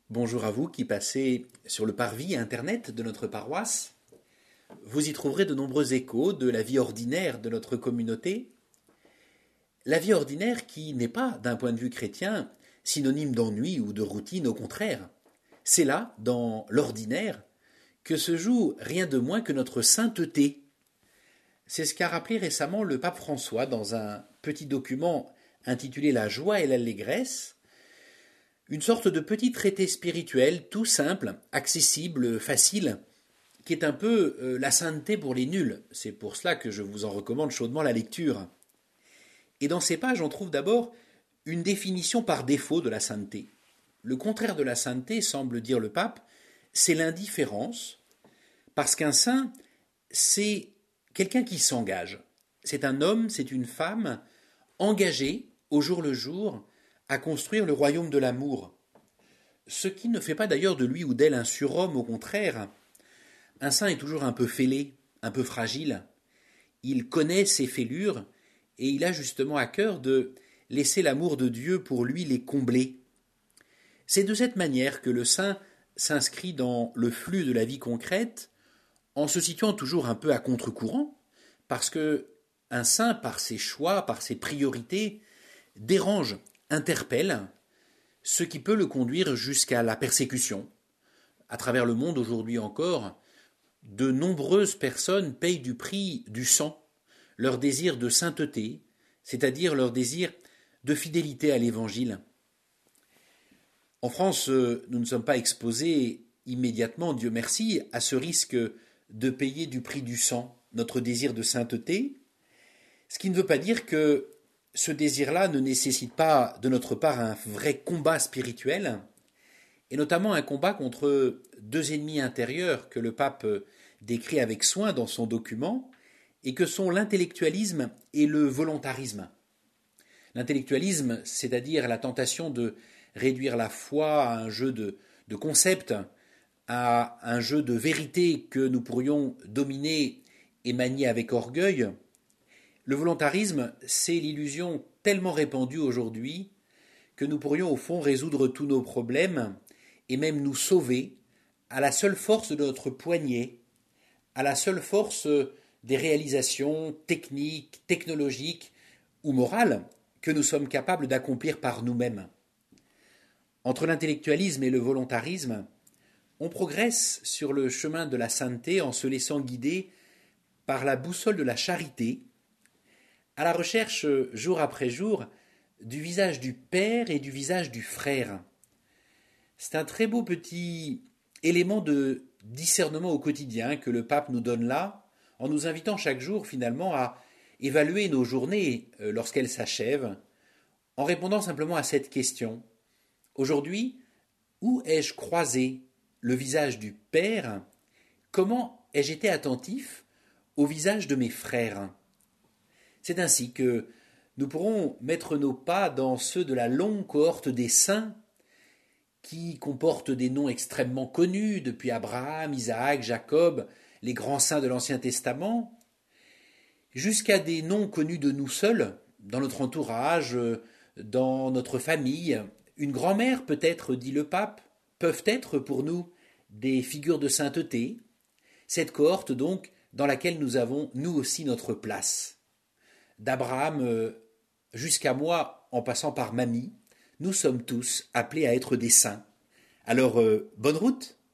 Bonjour à vous qui passez sur le parvis Internet de notre paroisse. Vous y trouverez de nombreux échos de la vie ordinaire de notre communauté. La vie ordinaire qui n'est pas, d'un point de vue chrétien, synonyme d'ennui ou de routine, au contraire. C'est là, dans l'ordinaire, que se joue rien de moins que notre sainteté. C'est ce qu'a rappelé récemment le pape François dans un petit document intitulé La joie et l'allégresse, une sorte de petit traité spirituel tout simple, accessible, facile, qui est un peu la sainteté pour les nuls. C'est pour cela que je vous en recommande chaudement la lecture. Et dans ces pages, on trouve d'abord une définition par défaut de la sainteté. Le contraire de la sainteté, semble dire le pape, c'est l'indifférence, parce qu'un saint, c'est quelqu'un qui s'engage. C'est un homme, c'est une femme engagée au jour le jour à construire le royaume de l'amour. Ce qui ne fait pas d'ailleurs de lui ou d'elle un surhomme, au contraire. Un saint est toujours un peu fêlé, un peu fragile. Il connaît ses fêlures et il a justement à cœur de laisser l'amour de Dieu pour lui les combler. C'est de cette manière que le saint s'inscrit dans le flux de la vie concrète en se situant toujours un peu à contre-courant, parce que un saint, par ses choix, par ses priorités, dérange, interpelle, ce qui peut le conduire jusqu'à la persécution. À travers le monde aujourd'hui encore, de nombreuses personnes payent du prix du sang leur désir de sainteté, c'est-à-dire leur désir de fidélité à l'Évangile. En France, nous ne sommes pas exposés immédiatement, Dieu merci, à ce risque de payer du prix du sang notre désir de sainteté, ce qui ne veut pas dire que ce désir-là ne nécessite pas de notre part un vrai combat spirituel, et notamment un combat contre deux ennemis intérieurs que le pape décrit avec soin dans son document, et que sont l'intellectualisme et le volontarisme. L'intellectualisme, c'est-à-dire la tentation de réduire la foi à un jeu de concepts, à un jeu de vérités que nous pourrions dominer et manier avec orgueil. Le volontarisme, c'est l'illusion tellement répandue aujourd'hui que nous pourrions au fond résoudre tous nos problèmes et même nous sauver à la seule force de notre poignet, à la seule force des réalisations techniques, technologiques ou morales que nous sommes capables d'accomplir par nous-mêmes. Entre l'intellectualisme et le volontarisme, on progresse sur le chemin de la sainteté en se laissant guider par la boussole de la charité, à la recherche jour après jour du visage du Père et du visage du Frère. C'est un très beau petit élément de discernement au quotidien que le pape nous donne là, en nous invitant chaque jour finalement à évaluer nos journées lorsqu'elles s'achèvent, en répondant simplement à cette question. Aujourd'hui, où ai-je croisé le visage du Père? Comment ai-je été attentif au visage de mes frères? C'est ainsi que nous pourrons mettre nos pas dans ceux de la longue cohorte des saints qui comportent des noms extrêmement connus depuis Abraham, Isaac, Jacob, les grands saints de l'Ancien Testament, jusqu'à des noms connus de nous seuls, dans notre entourage, dans notre famille. Une grand-mère peut-être, dit le pape, peuvent être pour nous des figures de sainteté, cette cohorte donc dans laquelle nous avons nous aussi notre place. D'Abraham jusqu'à moi, en passant par mamie, nous sommes tous appelés à être des saints. Alors, bonne route!